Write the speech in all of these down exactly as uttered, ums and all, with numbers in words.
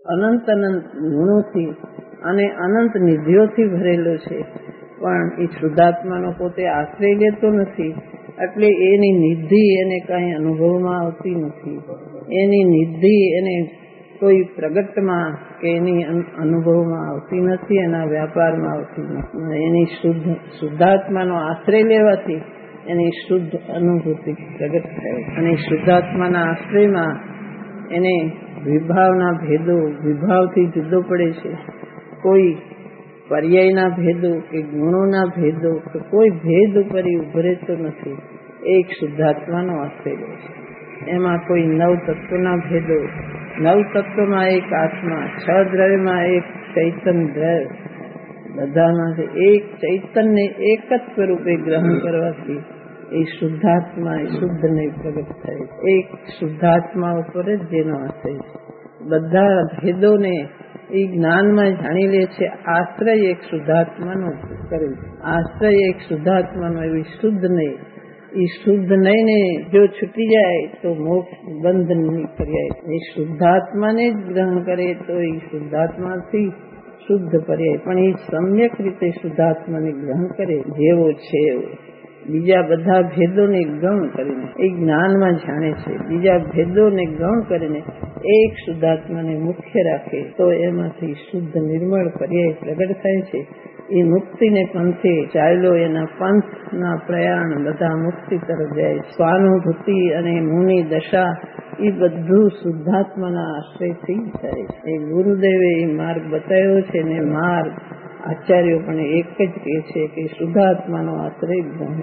અનંત અનંત ગુણોથી અને અનંત નિધિઓથી ભરેલો છે, પણ એ શુદ્ધાત્માનો પોતે આશ્રય લેતો નથી, એટલે એની નિધિ એને કઈ અનુભવમાં આવતી નથી. એની નિધિ એને કોઈ પ્રગટમાં કે એની અનુભવમાં આવતી નથી, એના વ્યાપારમાં આવતી નથી. એની શુદ્ધ શુદ્ધાત્માનો આશ્રય લેવાથી એની શુદ્ધ અનુભૂતિ પ્રગટ થાય, અને શુદ્ધાત્માના આશ્રયમાં એને વિભાવના ભેદો વિભાવથી જુદો પડે છે. કોઈ પર્યાયના ભેદો કે ગુણોના ભેદો કે કોઈ ભેદ ઉપર ઉભરેતો નથી. એક શુદ્ધાત્માનો આશ્રય લે છે. એમાં કોઈ નવ તત્વના ભેદો, નવ તત્વમાં એક આત્મા, છ દ્રવ્યમાં એક ચૈતન્ય દ્રવ્ય, બધામાંથી એક ચૈતન્ય એક જ સ્વરૂપે ગ્રહણ કરવાથી એ શુદ્ધાત્મા એ શુદ્ધ નહીં પ્રગટ થાય. એક શુદ્ધાત્મા ઉપર જ જેનો આશ્રય છે. બધા ભેદોને એ જ્ઞાનમાં જાણી લે છે. આશ્રય એક શુદ્ધાત્માનો કરે છે. આશ્રય એક શુદ્ધાત્માનો એવી શુદ્ધ નહીં. એ શુદ્ધ નહીં ને જો છૂટી જાય તો મોક્ષ બંધ નહીં પર્યાય. એ શુદ્ધાત્માને જ ગ્રહણ કરે તો એ શુદ્ધાત્માથી શુદ્ધ પર્યાય. પણ એ સમ્યક રીતે શુદ્ધાત્માને ગ્રહણ કરે જેવો છે એવો. બીજા બધા ભેદોને ગૌણ કરીને એ જ્ઞાનમાં જાણે છે. બીજા ભેદોને ગૌણ કરીને એક શુદ્ધાત્માને મુખ્ય રાખે તો એમાંથી શુદ્ધ નિર્મળ પર્યાય પ્રગટ થાય છે. એ મુક્તિને પંથે ચાલ્યો, એના પંથના પ્રયાણ બધા મુક્તિ તરફ જાય. સ્વાનુભૂતિ અને મુનિ દશા એ બધું શુદ્ધાત્માના આશ્રયથી થાય છે. એ ગુરુદેવે એ માર્ગ બતાવ્યો છે ને માર્ગ આચાર્યો પણ એક જ કહે છે કે શુદ્ધાત્માનો આશ્રય ગ્રહણ.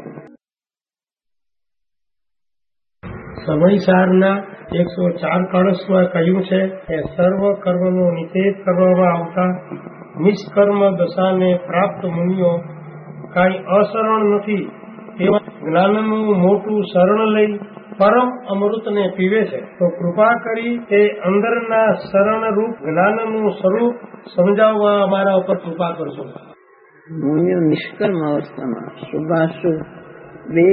સમયસારના એકસો ચાર કળશમાં કહ્યું છે કે સર્વ કર્મનો નિષેધ કરવામાં આવતા નિષ્કર્મ દશાને પ્રાપ્ત મુનિઓ કાંઈ અશરણ નથી તેવા જ્ઞાનનું મોટું શરણ લઈ પરમ અમૃતને પીવે છે. તો કૃપા કરી તે અંદરના શરણરૂપ જ્ઞાનનું સ્વરૂપ સમજાવવા અમારા ઉપર કૃપા કરશો. મુનિઓ નિષ્કર્મ અવસ્થામાં શુભાશુભ બે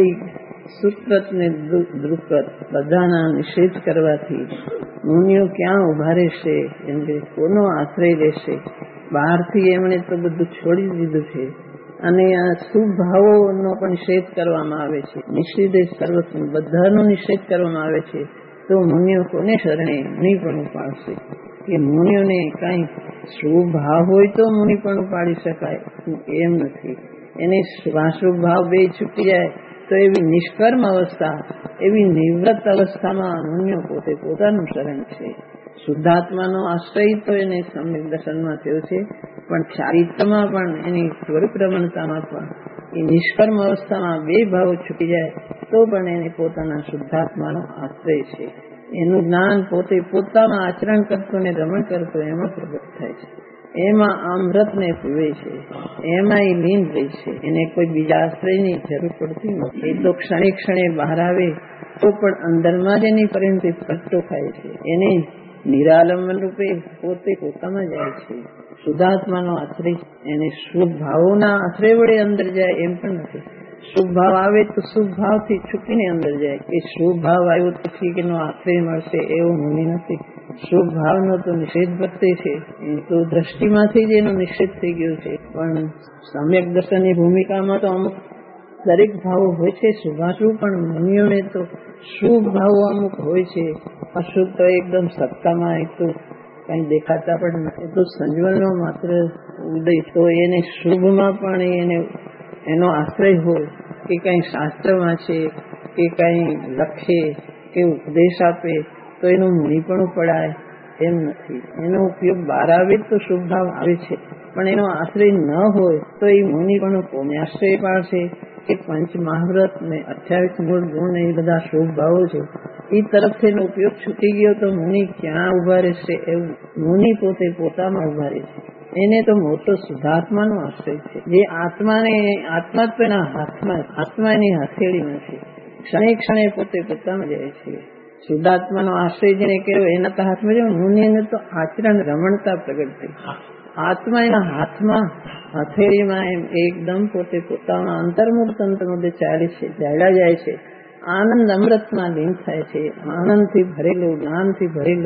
સુકૃત ને દુઃખત બધાના નિષેધ કરવાથી મુનિઓ ક્યાં ઉભા રહેશે? એમ કે કોનો આશ્રય લેશે? બહારથી એમણે તો બધું છોડી દીધું છે, અને આ શુભ ભાવોનો પણ નિષેધ કરવામાં આવે છે. નિષેધે સર્વસ્વ બધાનો નિષેધ કરવામાં આવે છે. તો મુનિઓ કોને શરણે મુનિપણું પાડશે? કે મુનિઓને કાંઈ શુભ ભાવ હોય તો મુનિપણું પાડી શકાય, એમ નથી. એને શુભાશુભ ભાવ બે છૂટી જાય તો એવી નિષ્કર્મ અવસ્થા, એવી નિવૃત્ત અવસ્થામાં મુનિઓ પોતે પોતાનું શરણ છે. શુદ્ધાત્માનો આશ્રય તો એને સમ્યક દર્શનમાં થયો છે, પણ ચારિત્રમાં પણ એની સ્વરૂપ રમણતામાં પણ એ નિષ્કર્મ અવસ્થામાં બે ભાવો છૂટી જાય તો પણ એને પોતાના શુદ્ધાત્માનો આશ્રય છે. એનું જ્ઞાન પોતે પોતામાં આચરણ કરતો ને રમણ કરતો એમાં પ્રગટ થાય છે. એમાં અમૃતને પીવે છે, એમાં એ લીન રહે છે. એને કોઈ બીજા આશ્રયની જરૂર પડતી નથી. એ તો ક્ષણે ક્ષણે બહાર આવે તો પણ અંદરમાં જ એની પરિણતિ પ્રગટો થાય છે. એને નિરાલંબન રૂપે પોતે પોતામાં જાય છે. શુદ્ધાત્માનો આશ્રય એને શુભ ભાવોના આશ્રય વડે અંદર જાય એમ પણ નથી. શુભ ભાવ આવે તો શુભ ભાવથી છૂટીને અંદર જાય. કે શુભ ભાવ આવ્યો પછી એનો આશ્રય મળશે એવું મુનિ નથી. શુભ ભાવનો તો નિષેધ વર્તે છે, એ તો દ્રષ્ટિમાંથી જ એનો નિષેધ થઈ ગયો છે. પણ સમ્યક દર્શનની ભૂમિકામાં તો અમુક દરેક ભાવો હોય છે શુભાશુભ, પણ મુનિઓને તો શુભ ભાવો અમુક હોય છે. અશુભ તો એકદમ સત્તામાં એક તો કઈ દેખાતા પણ નથી. તો સંજ્વલનો માત્ર ઉદય. તો એને શુભમાં પણ એને એનો આશ્રય હોય કે કઈ શાસ્ત્રમાં છે કે કઈ લખે કે ઉપદેશ આપે તો એનું મુનિપણું પડાય એમ નથી. એનો ઉપયોગ બહાર આવે તો શુભ ભાવ આવે છે, પણ એનો આશ્રય ન હોય તો એ મુનિપણું કોને આશ્રય પાડશે? કે પંચ મહાવ્રત ને અઠ્યાવીસ મૂળ ગુણ એ બધા શુભ ભાવો છે, એ તરફથી એનો ઉપયોગ છૂટી ગયો તો મુનિ ક્યાં ઉભા રહેશે? એવું મુનિ પોતે પોતામાં ઉભા રહે છે. એને તો મોટો શુદ્ધાત્માનો આશ્રય છે. જે આત્માને આત્મા તો એના હાથમાં, આત્મા એની હથેળી નથી. ક્ષણે ક્ષણે પોતે પોતામાં જાય છે. શુદ્ધાત્માનો આશ્રય જેને કર્યો એના તો હાથમાં જાય. મુનિને તો આચરણ રમણતા પ્રગટ થઈ. આત્મા એના હાથમાં હથેળીમાં એમ એકદમ પોતે પોતાના અંતર્મુખ તંત્ર મધ્ય ચાલે છે, ચાલ્યા જાય છે. આનંદ અમૃતમાં લીન થાય છે. આનંદથી ભરેલો, જ્ઞાનથી ભરેલો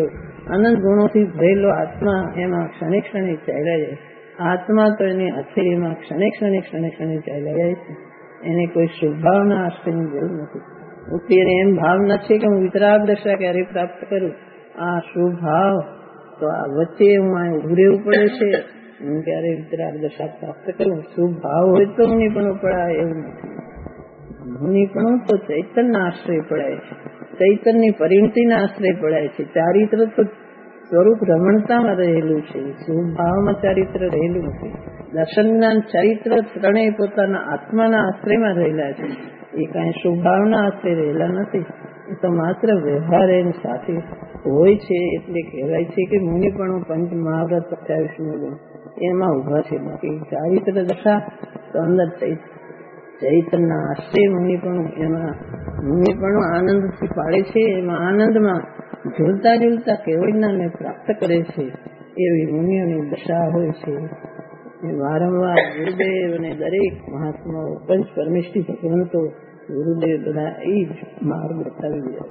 અનંત ગુણોથી ભરેલો આત્મા એમાં ક્ષણે ક્ષણે ચાલ્યા જાય. આત્મા તો એની હથેળીમાં ક્ષણે ક્ષણે ક્ષણે ક્ષણે ચાલ્યા જાય છે. એને કોઈ શુભભાવના આશ્રયની જરૂર નથી. અત્યારે એમ ભાવના છે કે હું વિતરાગ દશા ક્યારે પ્રાપ્ત કરું. આ શુભ ભાવ તો આ વચ્ચે હું આ ઉભું રહેવું પડે છે. હું ક્યારે વિતરાગ દશા પ્રાપ્ત કરું. શુભ ભાવ હોય તો મુનિપણું પડાય એવું નથી. મુનિપણું તો ચૈતન્ય આશ્રય પડાય છે. ચૈતન્યની પરિણતિના આશ્રય પડાય છે. ચારિત્ર તો સ્વરૂપ રમણતામાં રહેલું છે. શુભ ભાવમાં ચારિત્ર રહેલું નથી. દર્શન જ્ઞાન ચારિત્ર ત્રણેય પોતાના આત્માના આશ્રયમાં રહેલા છે. એ કાંઈ શુભ ભાવના આશ્રય રહેલા નથી. એ તો માત્ર વ્યવહાર એની સાથે હોય છે. એટલે કહેવાય છે કે મુનિપણું પંચ મહાવ્રત અઠ્યાવીસમો ગુણ એમાં ઉભા છે. બાકી ચારિત્ર દશા તો અંદર ચૈતન્ય આશ્રય મુનિપણું એમાં મુનિપણું આનંદથી પાડે છે. એમાં આનંદમાં ઝૂલતા ઝૂલતા કેવળ જ્ઞાનને પ્રાપ્ત કરે છે. એવી મુનિઓની દશા હોય છે. એ વારંવાર ગુરુદેવ અને દરેક મહાત્માઓ પંચ પરમેષ્ઠી ભગવંતો ગુરુદેવ બધા એ જ માર્ગ બતાવી રહ્યા.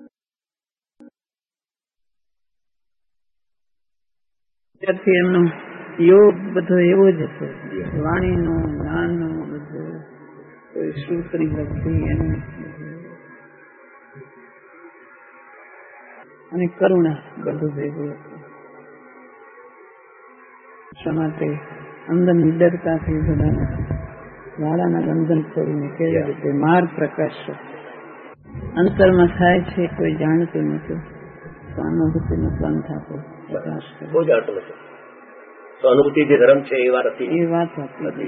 ત્યારથી એમનો યોગ બધો એવો જ હતો. વાણીનો જ્ઞાનનો બધો કોઈ સૂત્રી ભક્તિ એનું અને કરુણા બધું ભેગું હતું. શા માટે અંદર નિડરતાથી બધા વાળાના બંધન છોડીને કેવી રીતે માર્ગ પ્રકાશ અંતરમાં થાય છે કોઈ જાણતું નતું. અનુભૂતિનો પંથ આપો પ્રકાશ કોઈ જાણતું નથી. તો અનુભૂતિ જે ધર્મ છે એ વાત હતી. એ વાત આપી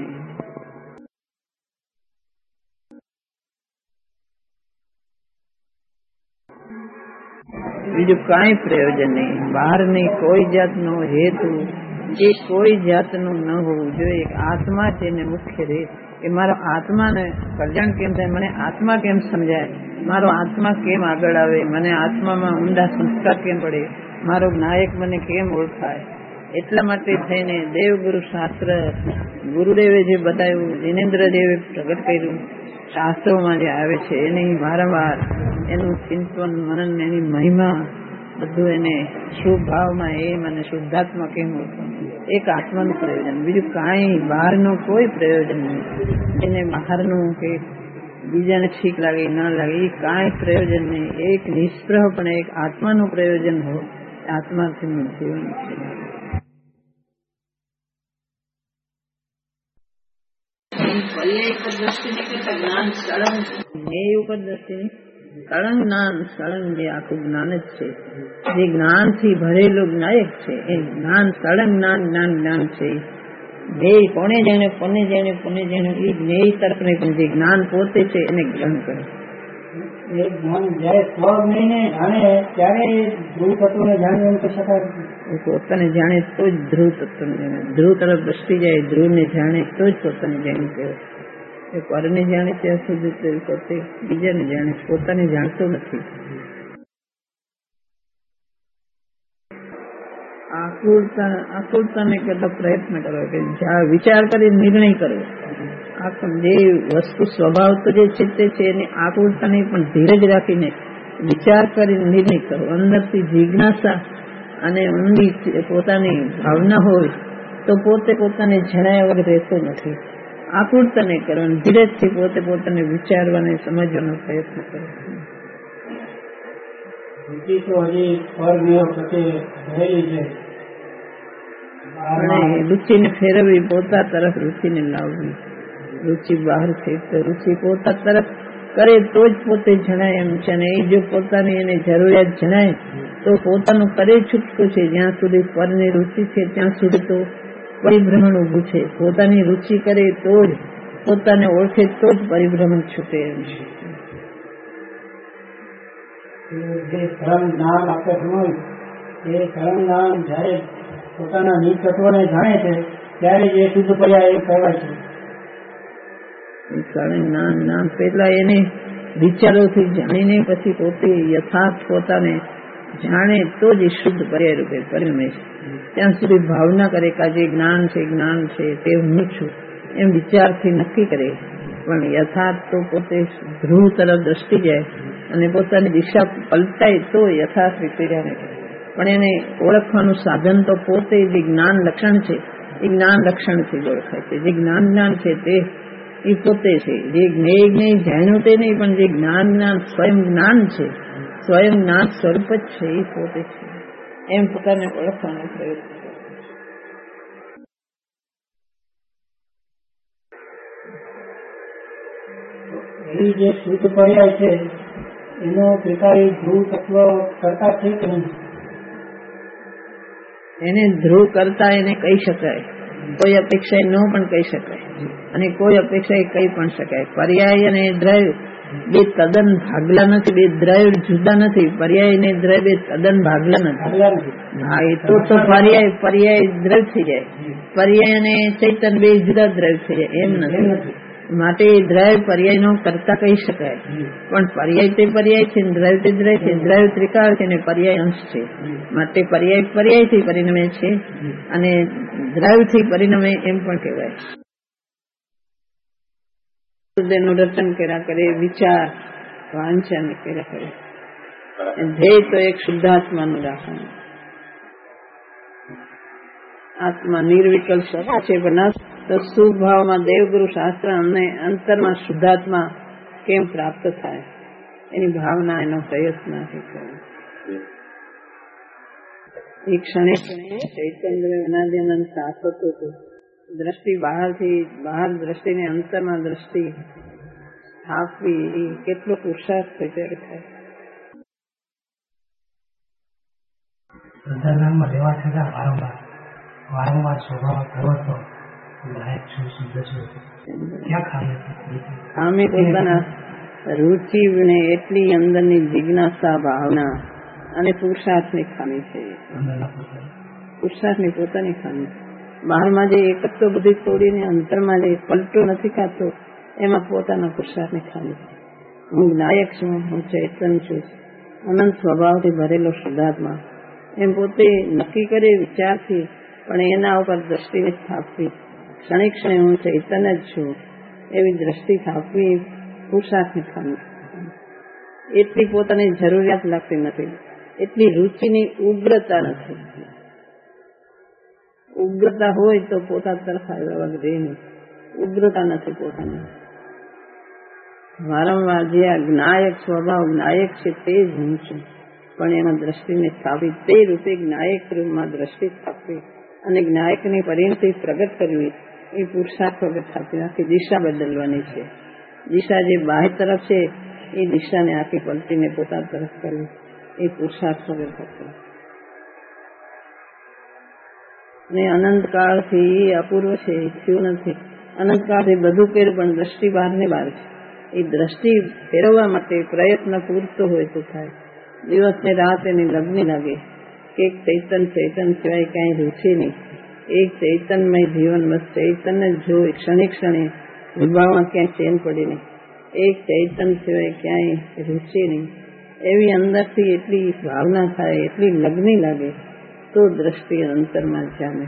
બીજું કાંઈ પ્રયોજન નહીં. બહારની કોઈ જાતનો હેતુ એ કોઈ જાતનું ન હોવું જોઈએ. આત્મા છે ને મુખ્ય રીત કે મારો આત્માને કલ્યાણ કેમ થાય, મને આત્મા કેમ સમજાય, મારો આત્મા કેમ આગળ આવે, મને આત્મામાં ઊંડા સંસ્કાર કેમ પડે, મારો નાયક મને કેમ ઓળખાય. એટલા માટે થઈને દેવગુરુ શાસ્ત્ર ગુરુદેવે જે બતાવ્યું, જિનેન્દ્રદેવે પ્રગટ કર્યું, શાસ્ત્રોમાં જે આવે છે એની વારંવાર એનું ચિંતન મનન એની મહિમા બધું એને શુભ ભાવમાં એ મને શુદ્ધાત્મા કેમ ઓળખવું, એક આત્માનું પ્રયોજન. બીજું કાંઈ બહારનું કોઈ પ્રયોજન નહીં. એને બહારનું કે બીજાને ઠીક લાગે ન લાગે એ કાંઈ પ્રયોજન નહીં. એક નિષ્પ્રહ પણ એક આત્માનું પ્રયોજન હોય. આત્માથી જીવન છે. જ્ઞાન સળંગ એ ઉપર દ્રષ્ટિની સળંગ જ્ઞાન સળંગ જે આખું જ્ઞાન જ છે, જે જ્ઞાનથી ભરેલું નાયક છે એ જ્ઞાન સળંગ જ્ઞાન જ્ઞાન જ્ઞાન છે. ધ્યેય કોને જાણે કોને જાણે કોને જાણે એ જ્ઞેય તરફ નહીં, પણ જે જ્ઞાન પોતે છે એને ગ્રહણ કરે. એ જ્ઞાન જયારે સ્વજ્ઞને જાણે ત્યારે ધ્રુવ તત્વને જાણે એમ કહી શકાય. પોતાને જાણે તો જ ધ્રુવ તત્વને જાણે. ધ્રુવ તરફ દ્રષ્ટિ જાય, ધ્રુવને જાણે તો જ પોતાને જાણી કહેવાય. એ પરને જાણે ત્યાં સુધી પોતે બીજાને જાણે, પોતાને જાણતો નથી. આકુળતા આકુળતાને કરતા પ્રયત્ન કરો કે વિચાર કરી નિર્ણય કરવો. જે વસ્તુ સ્વભાવ તો જે છે તે છે એની આકુળતા નહીં, પણ ધીરજ રાખીને વિચાર કરી નિર્ણય કરો. અંદરથી જિજ્ઞાસા અને ઊંડી પોતાની ભાવના હોય તો પોતે પોતાને જણાયા વગર રહેતો નથી. આકુળતા નહીં કરવાની, ધીરજથી પોતે પોતાને વિચારવાને સમજવાનો પ્રયત્ન કરો. રુચિને ફેરવવી, પોતા તરફ રુચિને લાવવી. રુચિ બહાર છે તો રુચિ પોતા તરફ કરે તો જ પોતે જણાય એમ છે. અને એ જો પોતાની એને જરૂરિયાત જણાય તો પોતાનું કરે છૂટતું છે. જ્યાં સુધી પરની રુચિ છે ત્યાં સુધી તો પરિભ્રમણ ઉભું છે. પોતાની રુચિ કરે તો જ, પોતાને ઓળખે તો જ પરિભ્રમણ છૂટે એમ છે. જે ધર્મ જ્ઞાન આપણે સમજ એ ધર્મ જ્ઞાન જયારે પોતાના નીચ તત્વને જાણે છે ત્યારે જે શુદ્ધ પર્યાય એ કહેવાય છે. જ્ઞાન જ્ઞાન પેલા એને વિચારોથી જાણીને પછી પોતે યથાર્થ પોતાને જાણે તો જ શુદ્ધ પર્યાય રૂપે પરિણમે છે. ત્યાં સુધી ભાવના કરે કે જે જ્ઞાન છે જ્ઞાન છે તે હું છું એમ વિચારથી નક્કી કરે, પણ યથાર્થ તો પોતે ધ્રુવ તરફ દ્રષ્ટિ જાય અને પોતાની દિશા પલટાય તો યથાર્થ રીતે જાણે. પણ એને ઓળખવાનું સાધન તો પોતે જે જ્ઞાન લક્ષણ છે એ જ્ઞાન લક્ષણથી જ ઓળખાય છે. જે જ્ઞાન જ્ઞાન છે તે એ પોતે છે. જે જ્ઞેય જ્ઞેય જાણ્યું તે નહીં, પણ જે જ્ઞાન જ્ઞાન સ્વયં જ્ઞાન છે, સ્વયં જ્ઞાન સ્વરૂપ જ છે એ પોતે છે. એમ પોતાને ઓળખવાનો પ્રયત્ન કરે. એ જે શુદ્ધ પર્યાય છે એનો ત્રિકાળી ધ્રુવ તત્વ કરતા છે કે નહીં? એને ધ્રુવ કરતા એને કહી શકાય, કોઈ અપેક્ષા ન પણ કહી શકાય અને કોઈ અપેક્ષા કહી પણ શકાય. પર્યાય અને દ્રવ્ય બે તદ્દન ભાગલા નથી, બે દ્રવ્ય જુદા નથી. પર્યાય ને દ્રવ્ય બે તદ્દન ભાગલા નથી. હા, એ તો પર્યાય પર્યાય દ્રવ્ય થઈ જાય. પર્યાય અને ચૈતન બે જુદા દ્રવ્ય થઈ જાય એમ નથી. માટે દ્રવ્ય પર્યાય નો કરતા કહી શકાય, પણ પર્યાય તે પર્યાય છે, દ્રવ્ય તે દ્રવ્ય છે. દ્રવ્ય ત્રિકાળ છે ને પર્યાય અંશ છે. માટે પર્યાય પર્યાય થી પરિણમે છે અને દ્રવ્ય થી પરિણમે એમ પણ કહેવાય. નું રચન કર્યા કરે, વિચાર વાંચન કર્યા કરે. ધ્યેય તો એક શુદ્ધાત્માનું રાખવાનું. આત્મા નિર્વિકલ્પ છે, પણ તો સુભાવમાં દેવગુરુ શાસ્ત્ર અને અંતરમાં શુદ્ધાત્મા કેમ પ્રાપ્ત થાય એની ભાવના, એનો પ્રયત્ન કરે. એ ક્ષણે ચૈતન્ય અનાદિ અનંત શાશ્વત હતું. દ્રષ્ટિ બહારથી બહાર દ્રષ્ટિને અંતરમાં દ્રષ્ટિ સ્થાપવી એ કેટલો પુરુષાર્થ ત્યારે થાય. અંતરનામમાં રહેવા છતાં વારંવાર વારંવાર સ્વભાવ કરવો ખામી પોતાના રુચિ ને એટલી અંદરની જિજ્ઞાસા, ભાવના અને પુરુષાર્થની ખામી છે. પુરુષાર્થની પોતાની ખામી. બહારમાં જે એકત્વ બધી તોડીને અંતરમાં જે પલટો નથી ખાતો એમાં પોતાના પુરુષાર્થની ખામી છે. હું નાયક છું, હું ચૈતન છું, અનંત સ્વભાવથી ભરેલો શુદ્ધાત્મા એમ પોતે નક્કી કરે વિચારથી, પણ એના ઉપર દ્રષ્ટિને સ્થાપવી. ક્ષણે ક્ષણે હું ચૈતન્ય જ છું એવી દ્રષ્ટિ સ્થાપવી પુરુષાર્થની ખામી. એટલી પોતાની જરૂરિયાત લાગતી નથી, એટલી રુચિની ઉગ્રતા નથી. ઉગ્રતા હોય તો પોતા તરફ આવ્યા વગર નહીં. ઉગ્રતા નથી પોતાની. વારંવાર જે આ જ્ઞાયક સ્વભાવ જ્ઞાયક છે તે જ હું છું, પણ એમાં દ્રષ્ટિને સ્થાપી, તે રૂપે જ્ઞાયક રૂપમાં દ્રષ્ટિ સ્થાપવી અને જ્ઞાયકની પરિણતિ પ્રગટ કરવી એ પુરુષાર્થ વગર થતી આખી દિશા બદલવાની છે. દિશા જે બાહ્ય તરફ છે એ દિશાને આખી પલટીને પોતા તરફ કરવી એ પુરુષાર્થ વગર થતી. ને અનંતકાળથી એ અપૂર્વ છે, એ થયું નથી. અનંતકાળથી બધું કર્યું પણ દ્રષ્ટિ બહાર ને બહાર છે. એ દ્રષ્ટિ ફેરવવા માટે પ્રયત્ન પૂરતો હોય તો થાય. દિવસ ને રાત એની લગ્ન લાગે કે એક ચૈતન ચૈતન સિવાય ક્યાંય રૂચે નહીં. એક ચૈતનમય જીવન બસ ચૈતન્ય જો ક્ષણે ક્ષણે વિભાવમાં ક્યાંય ચેન પડી નહીં. એક ચૈતન સિવાય ક્યાંય રૂચે નહીં. એવી અંદરથી એટલી ભાવના થાય, એટલી લગ્ની લાગે તો દ્રષ્ટિ અંતરમાં જામે.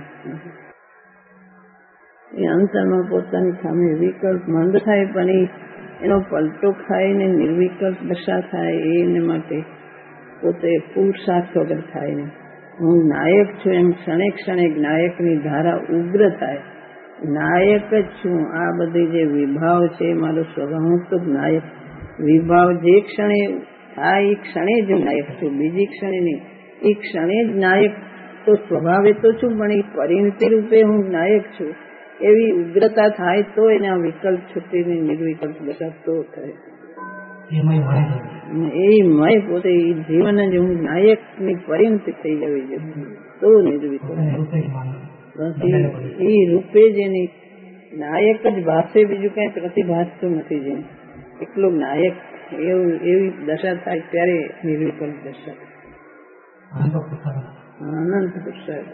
એ અંતરમાં પોતાની સામે વિકલ્પ મંદ થાય, પણ એનો પલટો ખાય ને નિર્વિકલ્પ દશા થાય એને માટે પોતે પુરુષાર્થ વગર થાય ને હું નાયક છું એમ ક્ષણે ક્ષણે નાયકની ધારા ઉગ્ર થાય. નાયક જ છું. આ બધી જે વિભાવ છે મારો સ્વભાવ, હું તો નાયક. વિભાવ જે ક્ષણે થાય એ ક્ષણે જ નાયક છું, બીજી ક્ષણે નહીં. એ ક્ષણે જ નાયક તો સ્વભાવે તો છું, પણ એ પરિણતિ રૂપે હું નાયક છું. એવી ઉગ્રતા થાય તો એના વિકલ્પ છૂટીને નિર્વિકલ્પ દશા તો થાય. એ મય પોતે જીવન જ હું નાયક ની પરિણતિ થઈ જવી જોઈએ તો નિર્વિકલ્પ. એ રૂપે જ એની નાયક જ ભાષે, બીજું કઈ પ્રતિભાસતું નથી. જેમ એટલું નાયક એવું એવી દશા થાય ત્યારે નિર્વિકલ્પ દશા. અનંત પુરુષાર્થ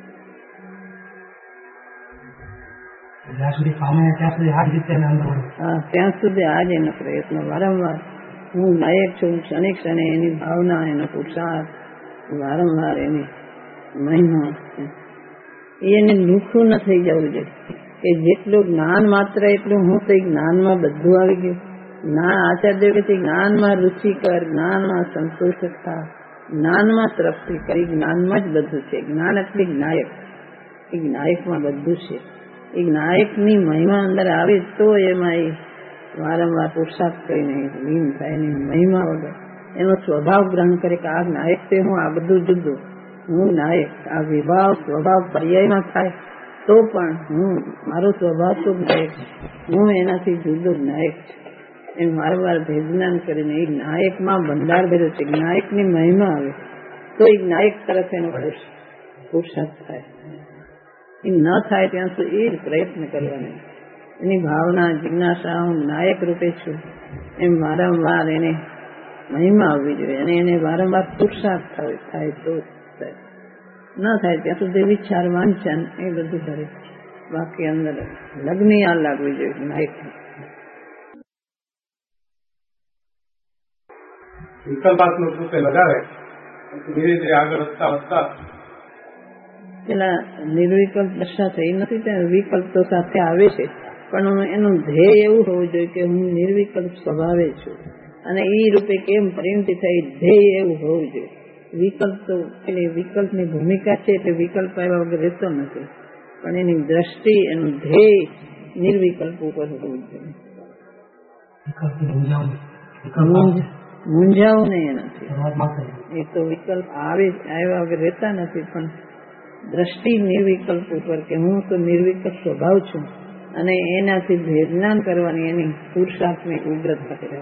જ્યાં સુધી પામે ત્યાં સુધી આ જ રીતે હા ત્યાં સુધી આ જ એનો પ્રયત્ન વારંવાર. હું નાયક છું ક્ષણે ક્ષણે એની ભાવના, એનો પુરુષાર્થ વારંવાર એની મહિમા. એને લુખું ન થઈ જવું જોઈએ કે જેટલું જ્ઞાન માત્ર એટલું હું તો જ્ઞાનમાં બધું આવી ગયું. જ્ઞાન આચાર્ય કે જ્ઞાનમાં રુચિ કર, જ્ઞાનમાં સંતોષ થા, જ્ઞાનમાં તરફથી કરી, જ્ઞાનમાં જ બધું છે. જ્ઞાન એટલે જ્ઞાયક, એ જ્ઞાયકમાં બધું છે. એ જ્ઞાયકની મહિમા અંદર આવે તો એમાં એ વારંવાર પુરુષાર્થ કરીને લીન થાય. એની મહિમા વગર એનો સ્વભાવ ગ્રહણ કરે કે આ નાયક છે, હું આ બધું જુદું, હું નાયક. આ વિભાવ સ્વભાવ પર્યાયમાં થાય તો પણ હું, મારો સ્વભાવ તો નાયક, હું એનાથી જુદો નાયક છે એમ વારંવાર ભેદજ્ઞાન કરીને એ નાયકમાં ભંડાર ભર્યો છે. નાયકની મહિમા આવે તો એ નાયક તરફ એનો પુરુષાર્થ થાય. એ ન થાય ત્યાં સુધી એ પ્રયત્ન કરવાનો, એની ભાવના જિજ્ઞાસા હું નાયક રૂપે છું એમ વારંવાર એને મહિમા આવવી જોઈએ અને એને વારંવાર પુરુષાર્થ થાય તો થાય. ન થાય ત્યાં સુધી વિચાર વાંચન એ બધું કરે. બાકી અંદર લગ્ન આ લાગવી જોઈએ નાયક. વિકલ્પાત્મક રૂપે લગાવે ધીરે ધીરે આગળ વધતા વધતા પેલા નિર્વિકલ્પ દશા થઈ નથી ત્યાં વિકલ્પ તો સાથે આવે છે, પણ એનું ધ્યેય એવું હોવું જોઈએ કે હું નિર્વિકલ્પ સ્વભાવે છું અને એ રૂપે કેમ પરિણતિ થઈ ધ્યેય એવું હોવું જોઈએ. વિકલ્પ તો એટલે વિકલ્પની ભૂમિકા છે એટલે વિકલ્પ આવ્યા વગર રહેતો નથી, પણ એની દ્રષ્ટિ એનું ધ્યેય નિર્વિકલ્પ ઉપર હોવું જોઈએ. મૂંઝાવું નહીં એનાથી, એ તો વિકલ્પ આવે આવ્યા વગર રહેતા નથી, પણ દ્રષ્ટિ નિર્વિકલ્પ ઉપર કે હું તો નિર્વિકલ્પ સ્વભાવ છું અને એનાથી ભેદજ્ઞાન કરવાની એની પુરુષાર્થની ઉગ્રતા કરે.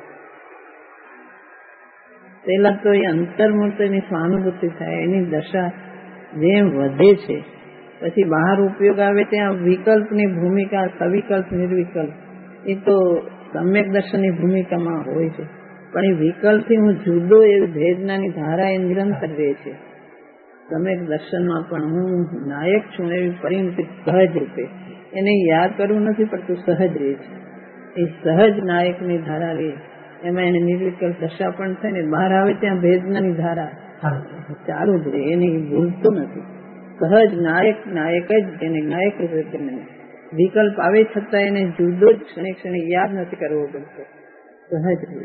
પેલા તો એ અંતર્મૂર્તિની સ્વાનુભૂતિ થાય, એની દશા જેમ વધે છે પછી બહાર ઉપયોગ આવે ત્યાં વિકલ્પની ભૂમિકા, સવિકલ્પ નિર્વિકલ્પ એ તો સમ્યક દર્શનની ભૂમિકામાં હોય છે, પણ એ વિકલ્પથી હું જુદો એવી ભેદનાની ધારા એ નિરંતર રહે છે. સમ્યક દર્શનમાં પણ હું નાયક છું એવી પરિણતિ સહજ રૂપે એને યાદ કરવું નથી પડતું, સહજ રહે છે. એ સહજ નાયકની ધારા રહે, એમાં એને નિર્વિકલ્પ દશા પણ થાય ને બહાર આવે ત્યાં ભેદનાની ધારા ચાલુ જ રહે, એને ભૂલતું નથી. સહજ નાયક નાયક જ એને નાયક રૂપે કરીને વિકલ્પ આવે છતાં એને જુદો જ ક્ષણે ક્ષણે યાદ નથી કરવો પડતો, સહજ રહે.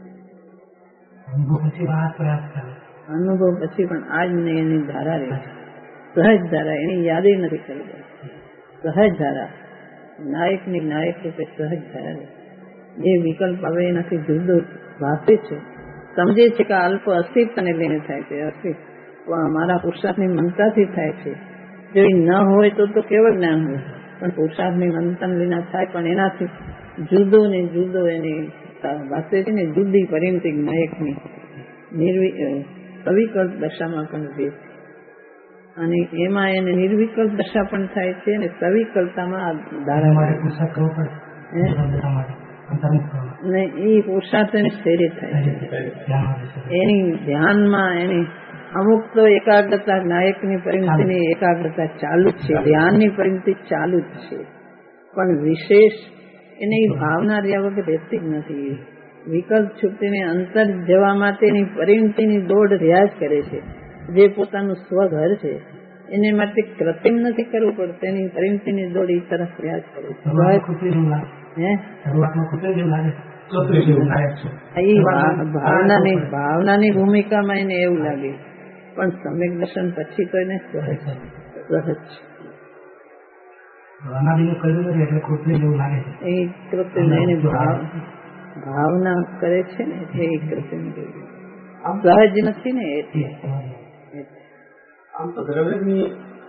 અનુભવ પછી પણ આજ ને એની ધારા રહે છે, સહજ ધારા, એની યાદ નથી કરવી. સહજ ધારા નાયકની નાયક રૂપે સહજ ધારા રહે. જે વિકલ્પ આવે એનાથી જુદો ભાષે છે, સમજે છે કે અલ્પ અસ્તિત્વને લઈને થાય છે, અસ્તિત્વ મારા પુરુષાર્થની મનતાથી થાય છે. જો એ ન હોય તો તો કેવળ જ્ઞાન હોય, પણ પુરુષાર્થની મનતાને લઈને થાય, પણ એનાથી જુદો ને જુદો એની ભાષે છે ને જુદી પરિણતિ નાયકની નિર્વિ સવિકલ્પ દશામાં પણ રહે છે અને એમાં એને નિર્વિકલ્પ દશા પણ થાય છે અને સવિકલ્પતામાં ધારા ને એ પુરુષાર્થ એને સ્થિર થાય છે. એની ધ્યાનમાં એની અમુક તો એકાગ્રતા, નાયકની પરિણતિની એકાગ્રતા ચાલુ જ છે, ધ્યાનની પરિણતિ ચાલુ જ છે, પણ વિશેષ એને એ ભાવના રહ્યા વગર રહેતી જ નથી. વિકલ્પ છૂટીને અંતર જવા માટેની પરિણતિની દોડ રહ્યા જ કરે છે. જે પોતાનું સ્વઘર છે એને માટે કૃત્રિમ નથી કરવું પડતું, તેની પરિણતિની દોડ એ તરફ રહ્યા જ કરે છે. ભાવનાની ભાવનાની ભૂમિકામાં એને એવું લાગે, પણ સમ્યક દર્શન પછી તો એને સહજ સહજ એ કૃત્રિમ એની ભાવના કરે છે ને એટલે એ કૃત્રિમ સહજ નથી ને એટલે. આમ તો દ્રવ્યની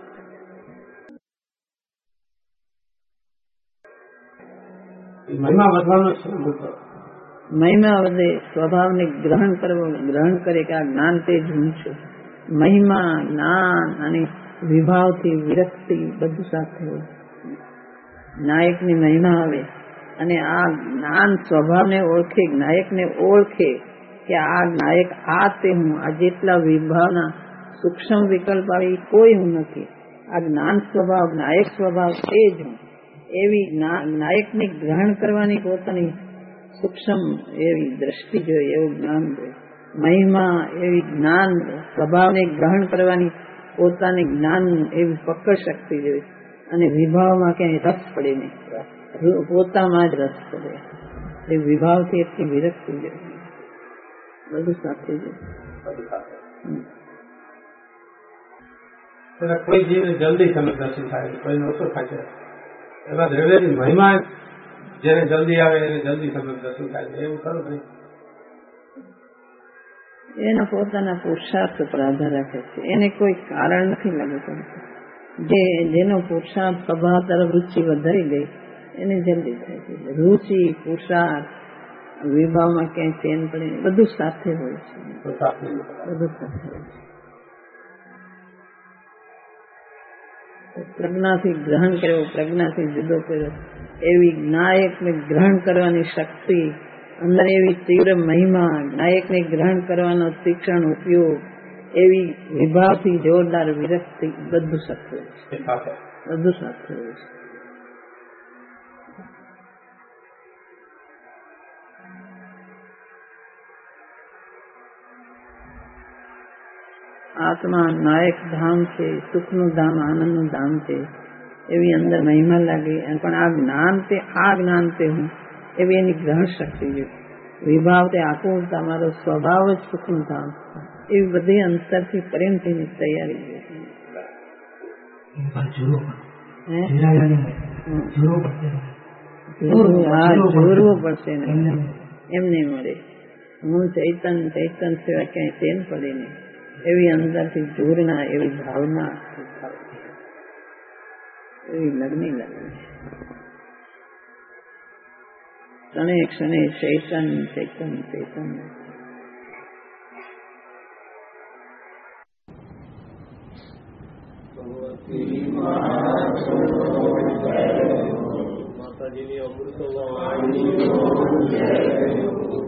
મહિમા વધવાનો છે, મહિમા વધે, સ્વભાવને ગ્રહણ કરવો, ગ્રહણ કરે કે આ જ્ઞાન તે જ હું છું. મહિમા, જ્ઞાન અને વિભાવથી વિરક્તિ બધું સાથે હોય. નાયકની મહિમા આવે અને આ જ્ઞાન સ્વભાવને ઓળખે, નાયકને ઓળખે કે આ નાયક આ તે હું, આ જેટલા વિભાવના સૂક્ષ્મ વિકલ્પ આવે એ કોઈ હું નથી, આ જ્ઞાન સ્વભાવ, નાયક સ્વભાવ તે જ હું, એવી નાયકને ગ્રહણ કરવાની પોતાની સૂક્ષ્મ એવી દ્રષ્ટિ જોઈએ, એવું જ્ઞાન જોઈએ. મહિમા એવી જ્ઞાન સ્વભાવને ગ્રહણ કરવાની પોતાની જ્ઞાન એવી પકડ શક્તિ જોઈએ અને વિભાવમાં ક્યાંય રસ પડે નહીં, પોતામાં જ રસ પડે. એ વિભાવથી એટલી વિરક્તિ જોઈએ, બધું સાથે જોઈએ. એટલે કોઈ જીવને જલ્દી સમજ દર્શન થાય, કોઈને ઓછો થાય છે. એમાં દ્રવ્યની મહિમા જેને જલ્દી આવે એને જલ્દી સમજ દર્શન થાય છે, એવું ખરું નહીં. એના પોતાના પુરુષાર્થ પર આધાર રાખે છે, એને કોઈ કારણ નથી લાગતું. જે જેનો પુરુષાર્થ સ્વભાવ તરફ રુચિ વધારી ગઈ એને જલ્દી થાય છે. રુચિ, પુરુષાર્થ, વિભાવમાં ક્યાંય ચેન પડે બધું સાથે હોય છે, બધું સાથે હોય છે. પ્રજ્ઞાથી ગ્રહણ કર્યો, પ્રજ્ઞાથી જુદો કર્યો, એવી જ્ઞાયકને ગ્રહણ કરવાની શક્તિ, અંદર એવી તીવ્ર મહિમા, જ્ઞાયકને ગ્રહણ કરવાનો તીક્ષ્ણ ઉપયોગ, એવી વિભાવથી જોરદાર વિરક્તિ, બધું સાથે હોય છે, બધું સાથે હોય છે. આત્મા નાયક ધામ છે, સુખનું ધામ, આનંદનું ધામ છે, એવી અંદર મહિમા લાગી. પણ આ જ્ઞાન તે આ જ્ઞાન તે હું એવી એની ગ્રહણ શક્તિ છે. વિભાવ તે આકુળતા, મારો સ્વભાવ જ સુખનું ધામ, એવી બધી અંતરથી પરિણતિની તૈયારી છે. જોરવું પડશે ને એમ નહીં મળે. હું ચૈતન ચૈતન સિવાય ક્યાંય ચેન પડે નહીં, એવી અંદરથી જોરના, એવી ભાવના, એવી લગ્ની લગ્ન ક્ષણે ક્ષણે ચૈતન ચૈતન ચૈતન. માતાજીની અમૃતવાણી